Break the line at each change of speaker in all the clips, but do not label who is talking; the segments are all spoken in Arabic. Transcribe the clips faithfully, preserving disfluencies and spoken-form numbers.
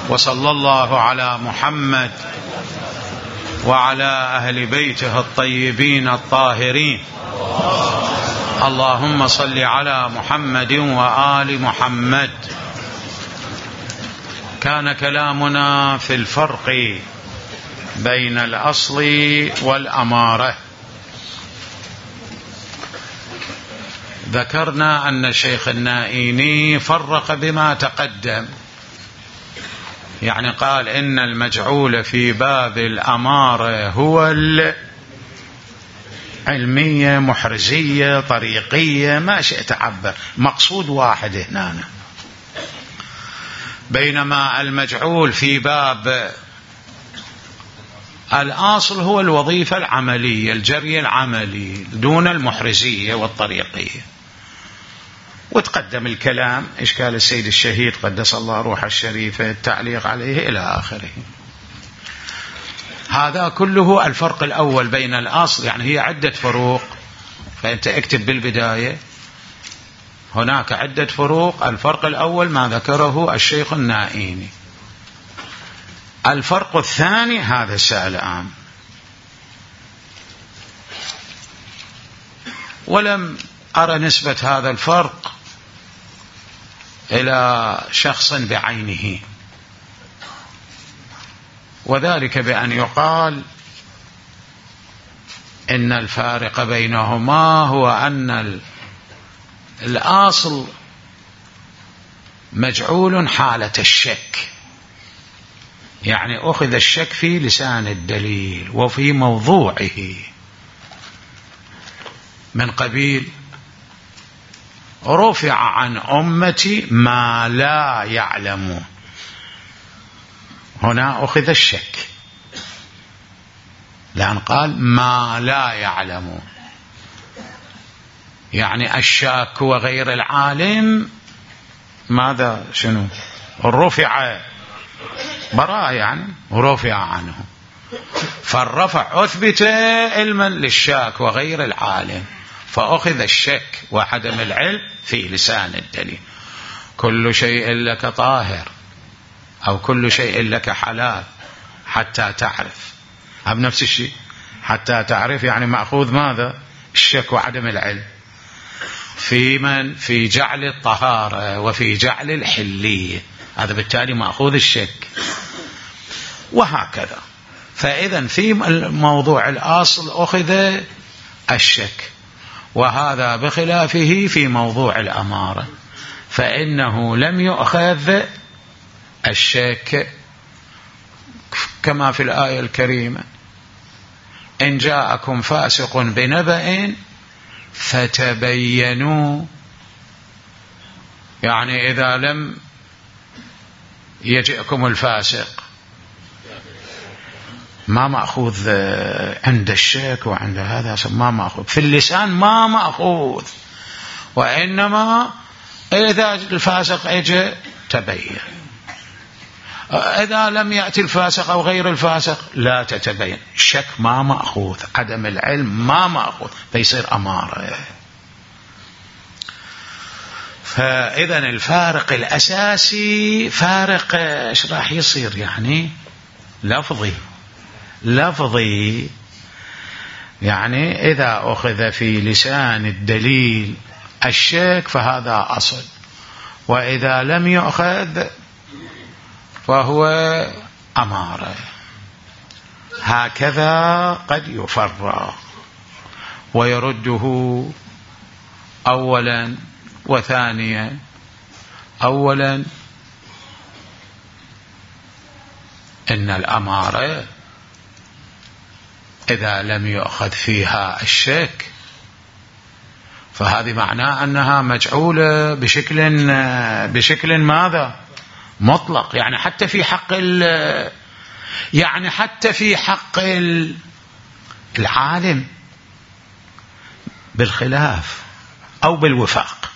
وصلى الله على محمد وعلى أهل بيته الطيبين الطاهرين. اللهم صل على محمد وآل محمد. كان كلامنا في الفرق بين الأصل والأمارة. ذكرنا أن شيخ النائيني فرق بما تقدم، يعني قال إن المجعول في باب الأمارة هو العلمية، محرزية، طريقية، ما شئت عبر، مقصود واحد هنا. بينما المجعول في باب الأصل هو الوظيفة العملية، الجري العملي دون المحرزية والطريقية. وتقدم الكلام إشكال السيد الشهيد قدس الله روحه الشريفة، التعليق عليه إلى آخره. هذا كله الفرق الأول بين الأصل، يعني هي عدة فروق، فأنت اكتب بالبداية هناك عدة فروق. الفرق الأول ما ذكره الشيخ النائيني. الفرق الثاني هذا السائل الآن، ولم أرى نسبة هذا الفرق إلى شخص بعينه، وذلك بأن يقال إن الفارق بينهما هو أن الأصل مجعول حالة الشك، يعني أخذ الشك في لسان الدليل وفي موضوعه، من قبيل رفع عن أمتي ما لا يعلمون. هنا أخذ الشك لأن قال ما لا يعلمون، يعني الشاك وغير العالم ماذا شنو رفع براء، يعني رفع عنه، فالرفع أثبت علما للشاك وغير العالم، فأخذ الشك وعدم العلم في لسان الدليل. كل شيء لك طاهر أو كل شيء لك حلال حتى تعرف، هم نفس الشيء، حتى تعرف يعني مأخوذ ماذا؟ الشك وعدم العلم في من؟ في جعل الطهارة وفي جعل الحلية، هذا بالتالي مأخوذ الشك، وهكذا. فإذا في موضوع الأصل أخذ الشك، وهذا بخلافه في موضوع الأمارة، فإنه لم يؤخذ الشك كما في الآية الكريمة: إن جاءكم فاسق بنبأ فتبينوا، يعني إذا لم يجئكم الفاسق ما مأخوذ عند الشك وعند هذا، ما مأخوذ في اللسان، ما مأخوذ، وإنما إذا الفاسق اجى تبين، إذا لم يأتي الفاسق أو غير الفاسق لا تتبين. الشك ما مأخوذ، عدم العلم ما مأخوذ، فيصير أمارة. فإذا الفارق الأساسي فارق ايش راح يصير؟ يعني لفظي، لفظي، يعني إذا أخذ في لسان الدليل الشك فهذا أصل، وإذا لم يأخذ فهو أمارة. هكذا قد يفرق ويرده أولا وثانيا. أولا إن الأمارة إذا لم يؤخذ فيها الشك فهذه معناه أنها مجعولة بشكل بشكل ماذا؟ مطلق، يعني حتى في حق يعني حتى في حق العالم بالخلاف أو بالوفاق،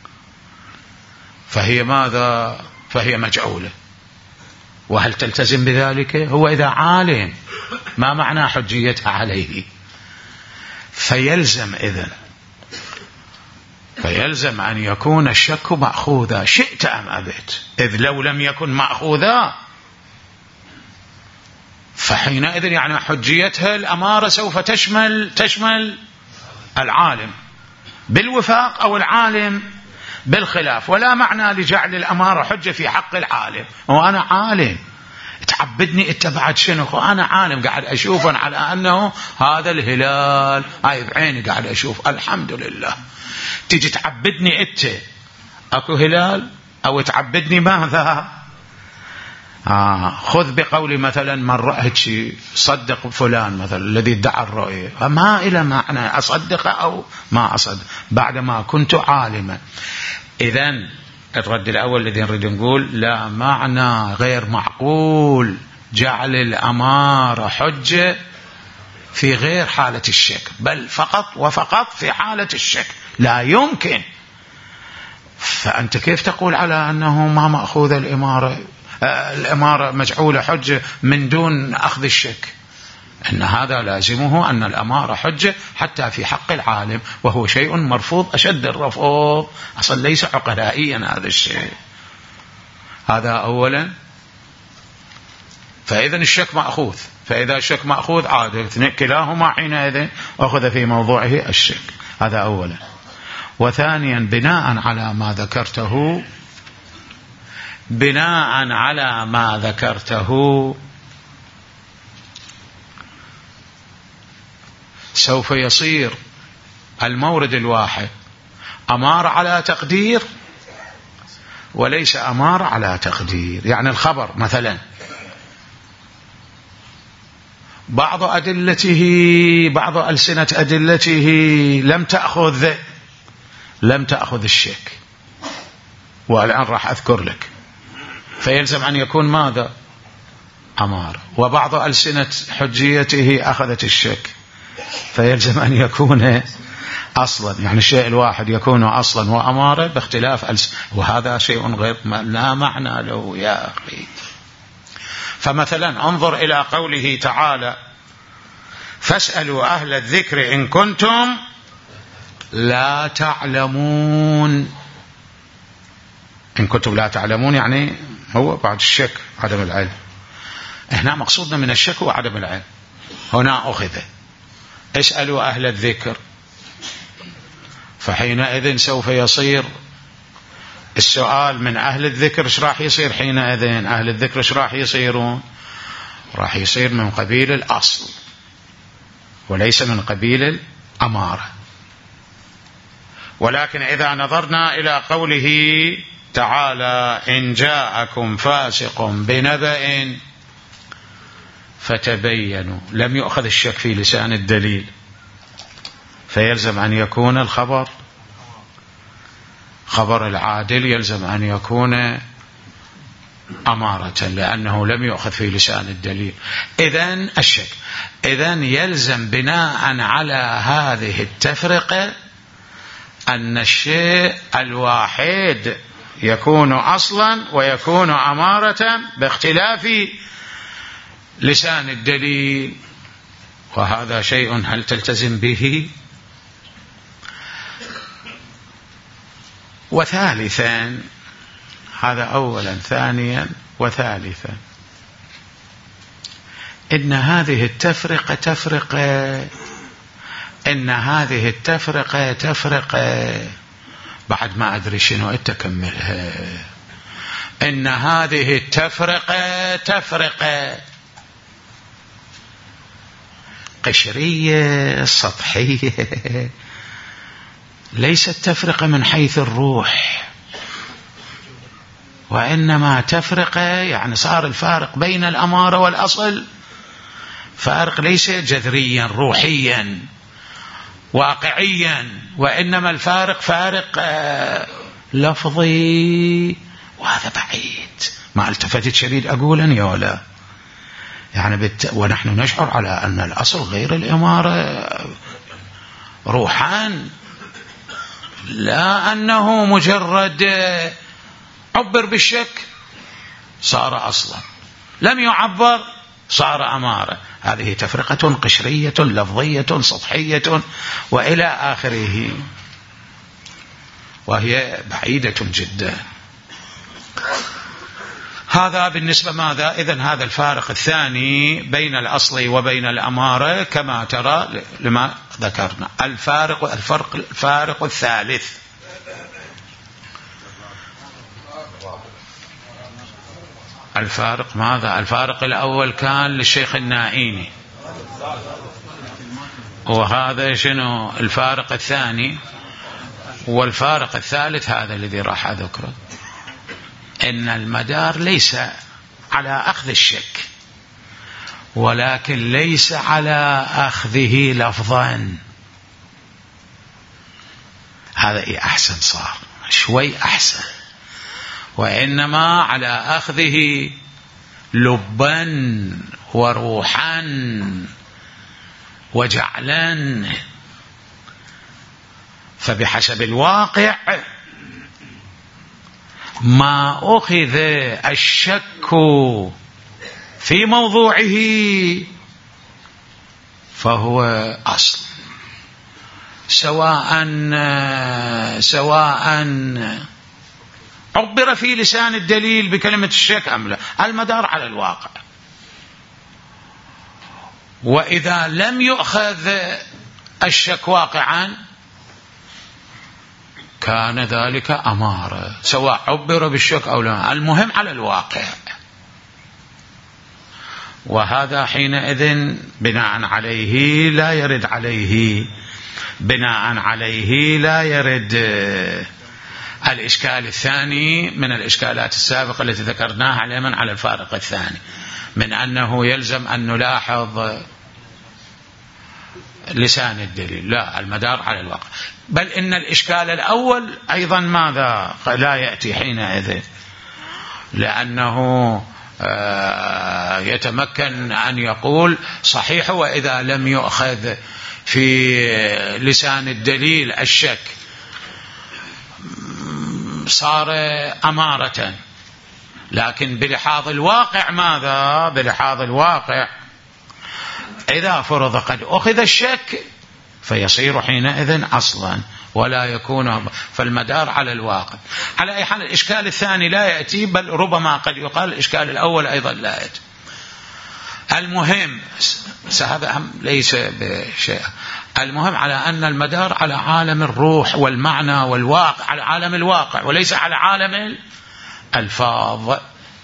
فهي ماذا؟ فهي مجعولة. وهل تلتزم بذلك؟ هو إذا عالم ما معنى حجيتها عليه؟ فيلزم إذن فيلزم أن يكون الشك مأخوذا شئت أم أبيت، إذ لو لم يكن مأخوذا فحينئذ يعني حجيتها الأمارة سوف تشمل تشمل العالم بالوفاق أو العالم بالخلاف. ولا معنى لجعل الأمارة حجة في حق العالم. وأنا عالم تعبدني اتبعت شنو؟ أنا عالم قاعد أشوف على أنه هذا الهلال، هاي بعيني قاعد أشوف، الحمد لله. تيجي تعبدني أنت أكو هلال أو تعبدني ماذا؟ آه خذ بقولي مثلا من رأيت شيء صدق فلان مثلا الذي ادعى الرؤية، ما إلى معنى أصدق أو ما أصدق بعدما كنت عالما. إذن الرد الأول الذي نريد نقول لا معنى غير معقول جعل الأمارة حجة في غير حالة الشك، بل فقط وفقط في حالة الشك، لا يمكن. فأنت كيف تقول على أنه ما مأخوذ الإمارة الإمارة مجعولة حجة من دون أخذ الشك؟ أن هذا لازمه أن الأمارة حجة حتى في حق العالم، وهو شيء مرفوض أشد الرفض، أصلا ليس عقلائيا هذا الشيء. هذا أولا. فإذا الشك مأخوذ، فإذا الشك مأخوذ عاد كلاهما حينئذ أخذ في موضوعه الشك. هذا أولا. وثانيا بناء على ما ذكرته بناء على ما ذكرته سوف يصير المورد الواحد أمار على تقدير وليس أمار على تقدير. يعني الخبر مثلا بعض أدلته بعض ألسنة أدلته لم تأخذ لم تأخذ الشك، والآن راح أذكر لك، فيلزم أن يكون ماذا؟ أمار. وبعض ألسنة حجيته أخذت الشك، فيلزم أن يكون أصلا، يعني الشيء الواحد يكون أصلا وأمارة باختلاف ألسنة، وهذا شيء غير لا معنى له يا أخي. فمثلا انظر إلى قوله تعالى فاسألوا أهل الذكر إن كنتم لا تعلمون. إن كنتم لا تعلمون يعني هو بعد الشك عدم العلم. هنا مقصودنا من الشك وعدم العلم. هنا أخذ اسألوا أهل الذكر، فحينئذ سوف يصير السؤال من أهل الذكر. ايش راح يصير حينئذ؟ أهل الذكر ايش راح يصيرون؟ راح يصير من قبيل الأصل وليس من قبيل الأمارة. ولكن إذا نظرنا إلى قوله تعالى إن جاءكم فاسق بنبأ فتبينوا، لم يؤخذ الشك في لسان الدليل، فيلزم أن يكون الخبر خبر العادل يلزم أن يكون أمارة، لأنه لم يؤخذ في لسان الدليل. إذن الشك إذن يلزم بناء على هذه التفرقة أن الشيء الواحد يكون أصلا ويكون أمارة باختلاف لسان الدليل. وهذا شيء هل تلتزم به؟ وثالثا، هذا أولا، ثانيا وثالثا، إن هذه التفرقة تفرقة إن هذه التفرقة تفرقة بعد ما أدري شنو أتكملها. إن هذه التفرقة تفرقة قشرية سطحية، ليست تفرقة من حيث الروح، وإنما تفرقة يعني صار الفارق بين الأمارة والأصل فارق ليس جذريا روحيا واقعيا، وإنما الفارق فارق لفظي، وهذا بعيد. ما التفتت شديد أقولا يا ولا يعني بت... ونحن نشعر على أن الأصل غير الإمارة روحان، لا أنه مجرد عبر بالشك صار أصلا، لم يعبر صار أمارة. هذه تفرقة قشرية لفظية سطحية وإلى آخره، وهي بعيدة جدا. هذا بالنسبة ماذا؟ إذن هذا الفارق الثاني بين الأصل وبين الأمارة كما ترى لما ذكرنا. الفارق الفرق الفارق الثالث الفارق ماذا؟ الفارق الأول كان للشيخ النائيني، وهذا شنو الفارق الثاني؟ والفارق الثالث هذا الذي راح أذكره، إن المدار ليس على أخذ الشك، ولكن ليس على أخذه لفظا. هذا إيه أحسن، صار شوي أحسن، وإنما على أخذه لبا وروحا وجعلا. فبحسب الواقع ما أخذ الشك في موضوعه فهو أصل، سواء سواء عبر في لسان الدليل بكلمة الشك أم لا، المدار على الواقع. وإذا لم يؤخذ الشك واقعا كان ذلك أمارة، سواء عبر بالشك أو لا، المهم على الواقع. وهذا حينئذ بناء عليه لا يرد عليه بناء عليه لا يرد الإشكال الثاني من الإشكالات السابقة التي ذكرناها على من على الفارق الثاني، من أنه يلزم أن نلاحظ لسان الدليل، لا، المدار على الواقع. بل إن الإشكال الأول أيضا ماذا لا يأتي حينئذ، لأنه يتمكن أن يقول صحيح وإذا لم يؤخذ في لسان الدليل الشك صار أمارة، لكن بلحاظ الواقع ماذا؟ بلحاظ الواقع إذا فرض قد أخذ الشك فيصير حينئذ أصلا ولا يكون، فالمدار على الواقع. على أي حال الإشكال الثاني لا يأتي، بل ربما قد يقال الإشكال الأول أيضا لا يأتي. المهم هذا ليس بشيء، المهم على أن المدار على عالم الروح والمعنى والواقع، على عالم الواقع وليس على عالم الألفاظ.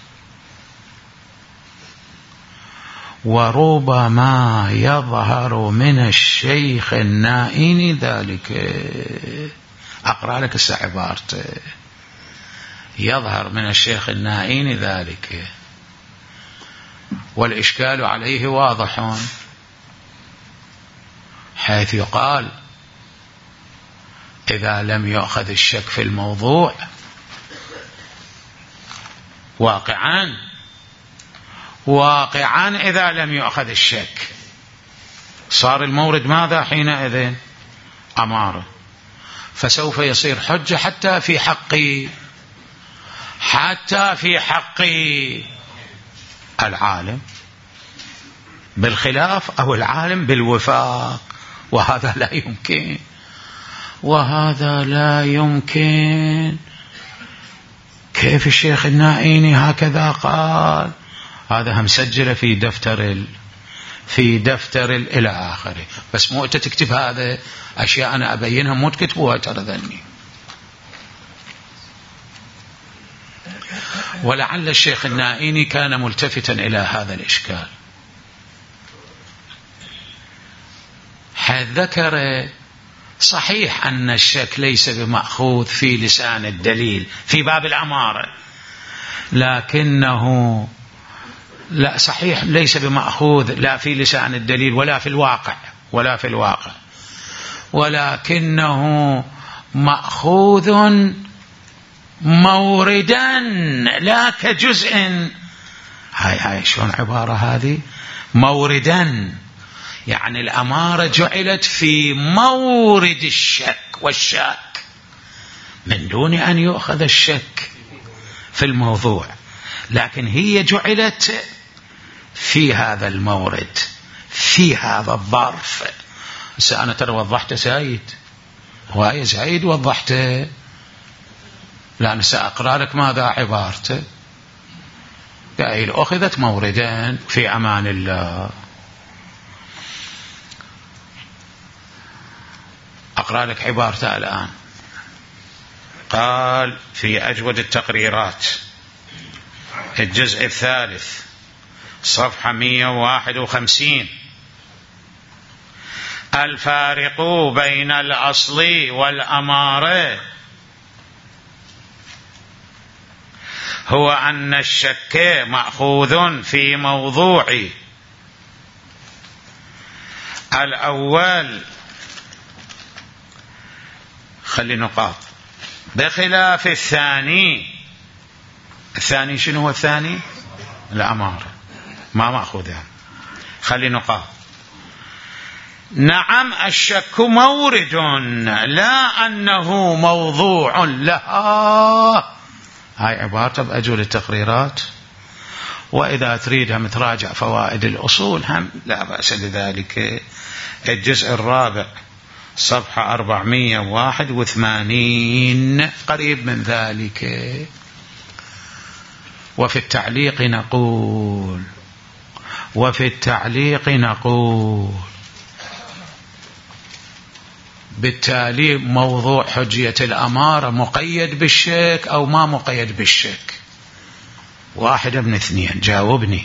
وربما يظهر من الشيخ النائين ذلك، أقرأ لك السعبارت، يظهر من الشيخ النائين ذلك، والإشكال عليه واضح، حيث يقال إذا لم يؤخذ الشك في الموضوع واقعا واقعا إذا لم يؤخذ الشك صار المورد ماذا حينئذ؟ أمارة. فسوف يصير حجة حتى في حق حتى في حق العالم بالخلاف أو العالم بالوفاق، وهذا لا يمكن، وهذا لا يمكن. كيف الشيخ النائيني هكذا قال؟ هذا مسجلة في دفتر ال... في دفتر ال... إلى آخره، بس مو تكتب هذا أشياء أنا أبينها، مو تكتبوها ترى ذني. ولعل الشيخ النائيني كان ملتفتا إلى هذا الإشكال، حيث ذكر صحيح أن الشك ليس بمأخوذ في لسان الدليل في باب الأمارة، لكنه لا صحيح ليس بمأخوذ لا في لسان الدليل ولا في الواقع ولا في الواقع ولكنه مأخوذ موردا لا كجزء. هاي هاي شلون عبارة هذه؟ موردا، يعني الأمارة جعلت في مورد الشك والشاك من دون أن يؤخذ الشك في الموضوع، لكن هي جعلت في هذا المورد في هذا الظرف. أنا ترى وضحت زايد، وهي زايد وضحته، لأن سأقرأ لك ماذا عبارته. قائل أخذت موردا في أمان الله. أقرأ لك عبارته الآن. قال في أجود التقريرات الجزء الثالث صفحة مئة وواحد وخمسين: الفارق بين الأصل والأمارة هو أن الشك مأخوذ في موضوع الأول، خلي نقاط، بخلاف الثاني. الثاني شنو هو الثاني؟ الأمارة ما مأخوذها، خلي نقاط. نعم الشك مورد لا أنه موضوع لها. هاي عبارة بأجول التقريرات، وإذا تريدها متراجع فوائد الأصول هم لا بأس بذلك. الجزء الرابع صفحة أربعمئة وواحد وثمانين قريب من ذلك. وفي التعليق نقول وفي التعليق نقول بالتالي موضوع حجية الأمارة مقيد بالشك أو ما مقيد بالشك؟ واحدة من اثنين، جاوبني.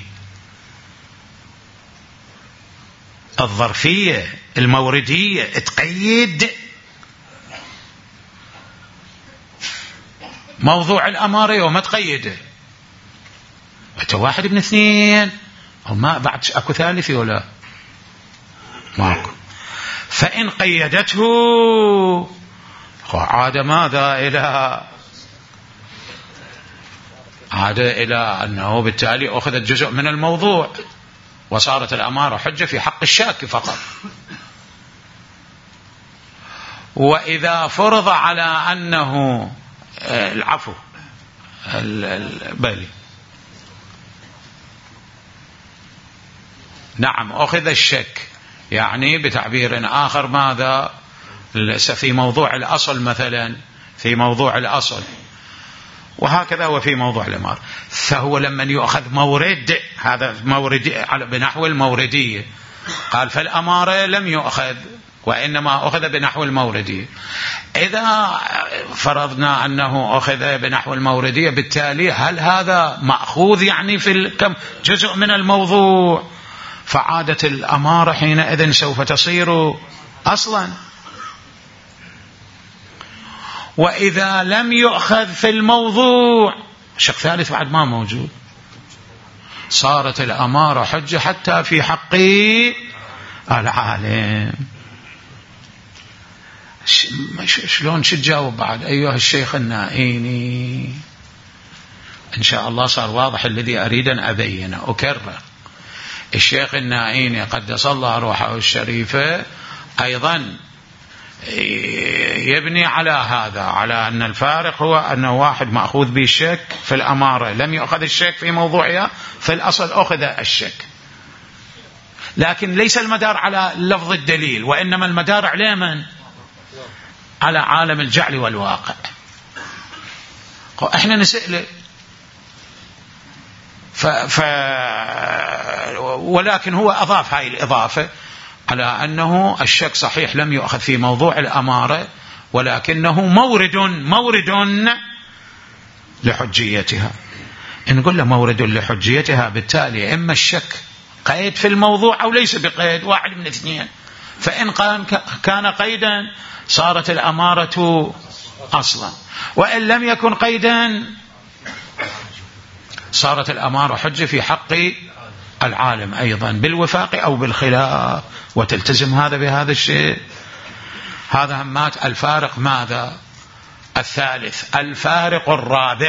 الظرفية الموردية تقيد موضوع الأمارة وما تقيده. أنت واحد من اثنين، أو ما بعد أكو ثالثي ولا ماكو. فإن قيدته عاد ماذا إلى عاد إلى أنه بالتالي أخذت جزء من الموضوع وصارت الأمارة حجة في حق الشاك فقط. وإذا فرض على أنه العفو البالي نعم أخذ الشك، يعني بتعبير آخر ماذا في موضوع الأصل، مثلا في موضوع الأصل، وهكذا وفي موضوع الأمارة. فهو لما يؤخذ مورد، هذا مورد بنحو الموردية، قال فالأمارة لم يؤخذ وإنما أخذ بنحو الموردية. إذا فرضنا أنه أخذ بنحو الموردية، بالتالي هل هذا مأخوذ يعني في كم جزء من الموضوع؟ فعادة الأمارة حينئذ سوف تصير أصلا. وإذا لم يؤخذ في الموضوع، شق ثالث بعد ما موجود، صارت الأمارة حجة حتى في حق العالم. شلون شو تجاوب بعد أيها الشيخ النائيني؟ إن شاء الله صار واضح الذي أريد أن أبينه. أكرر، الشيخ النائيني قدس الله روحه الشريفة أيضا يبني على هذا، على أن الفارق هو أن واحد مأخوذ بالشك في الأمارة لم يأخذ الشك في موضوعها، في الأصل أخذ الشك، لكن ليس المدار على لفظ الدليل، وإنما المدار على من؟ على عالم الجعل والواقع. احنا نسأل ف... ف... ولكن هو أضاف هاي الإضافة على أنه الشك صحيح لم يؤخذ في موضوع الأمارة، ولكنه مورد مورد لحجيتها. نقول له مورد لحجيتها، بالتالي إما الشك قيد في الموضوع أو ليس بقيد، واحد من اثنين. فإن كان قيدا صارت الأمارة أصلا، وإن لم يكن قيدا صارت الأمارة حجة في حق العالم أيضا بالوفاق أو بالخلاف، وتلتزم هذا بهذا الشيء. هذا همات الفارق ماذا؟ الثالث. الفارق الرابع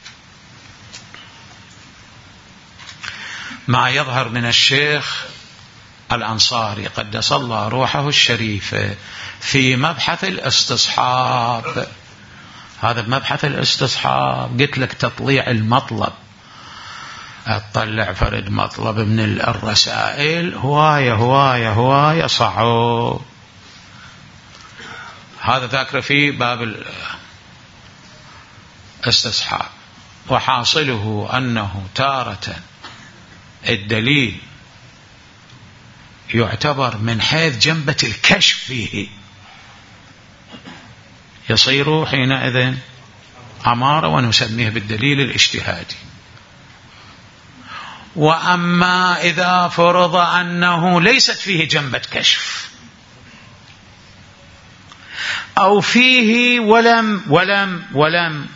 ما يظهر من الشيخ الأنصاري قدس الله روحه الشريفة في مبحث الاستصحاب. هذا بمبحث الاستصحاب قلت لك تطليع المطلب، أطلع فرد مطلب من الرسائل هواية هواية هواية صعب. هذا ذاكر في باب الاستصحاب. وحاصله أنه تارة الدليل يعتبر من حيث جنبة الكشف فيه، يصير حينئذ أمارة ونسميه بالدليل الاجتهادي. وأما إذا فرض أنه ليست فيه جنبة كشف أو فيه ولم ولم ولم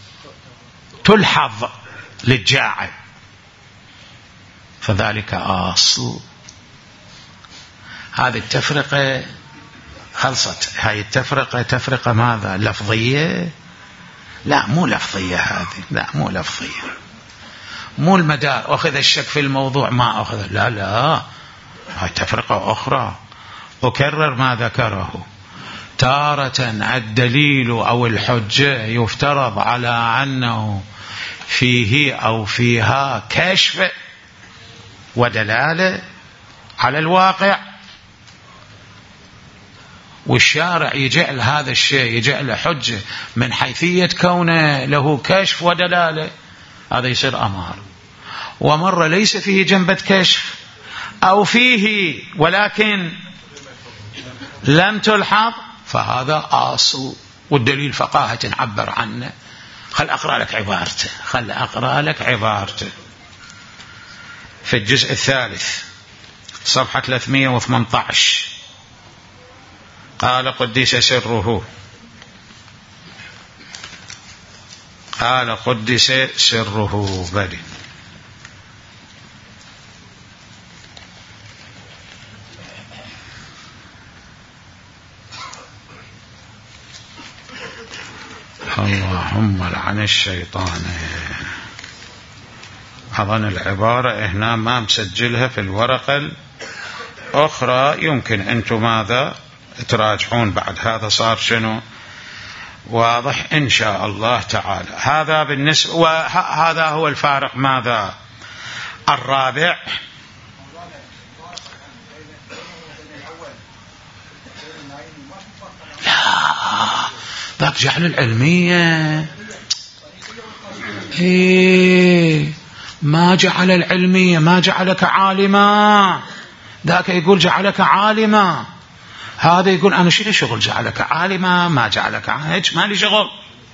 تلحظ للجاعل فذلك أصل. هذه التفرقة خلصت. هذه التفرقة تفرقة ماذا؟ لفظية؟ لا مو لفظية هذه، لا مو لفظية، مو المدار أخذ الشك في الموضوع ما أخذ، لا لا، هاي تفرقة أخرى. أكرر ما ذكره، تارة الدليل أو الحجة يفترض على أنه فيه أو فيها كشف ودلالة على الواقع، والشارع يجعل هذا الشيء يجعل حجة من حيثية كونه له كشف ودلالة، هذا يصير أمار. ومرة ليس فيه جنبة كشف أو فيه ولكن لم تلحظ فهذا أصل، والدليل فقاهة عبر عنه. خل أقرأ لك عبارته، خل أقرأ لك عبارته في الجزء الثالث صفحة ثلاثمئة وثمانية عشر. قال قدس سره، قال قدس سره بل اللهم لعن الشيطان. أظن العبارة هنا ما مسجلها في الورقة الأخرى، يمكن أنتم ماذا تراجعون بعد. هذا صار شنو واضح إن شاء الله تعالى. هذا بالنسبة، وهذا هو الفارق ماذا الرابع. لا ذاك جعل العلمية، إيه ما جعل العلمية، ما جعلك عالما. ذاك يقول جعلك عالما، هذا يقول أنا شو لي شغل جعلك عالما ما جعلك عالما، ما لي شغل.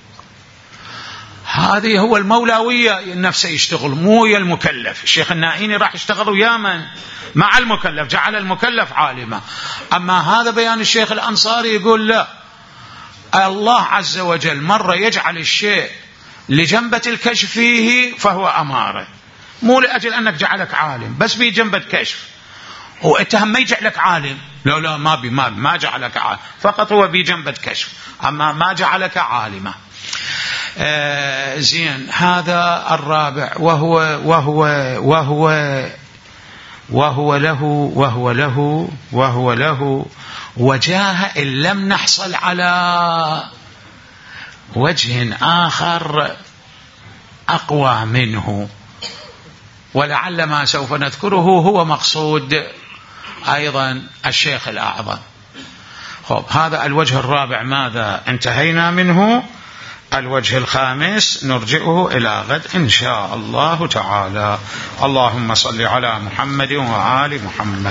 هذه هو المولاوية نفسه يشتغل مو يا المكلف. الشيخ النائيني راح يشتغل ويا من؟ مع المكلف، جعل المكلف عالما. أما هذا بيان الشيخ الأنصاري يقول لا، الله عز وجل مرة يجعل الشيء لجنبة الكشف فيه فهو أمارة، مو لأجل أنك جعلك عالم بس بجنبة كشف. واتهم ما يجعلك عالم، لا لا ما بي ما, بي ما جعلك عالم، فقط هو بجنبة كشف، أما ما جعلك عالما. آه زين. هذا الرابع، وهو وهو وهو وهو له وهو له وهو له وجاه إن لم نحصل على وجه آخر أقوى منه، ولعل ما سوف نذكره هو مقصود أيضا الشيخ الأعظم. خب هذا الوجه الرابع ماذا انتهينا منه. الوجه الخامس نرجئه إلى غد إن شاء الله تعالى. اللهم صل على محمد وآل محمد.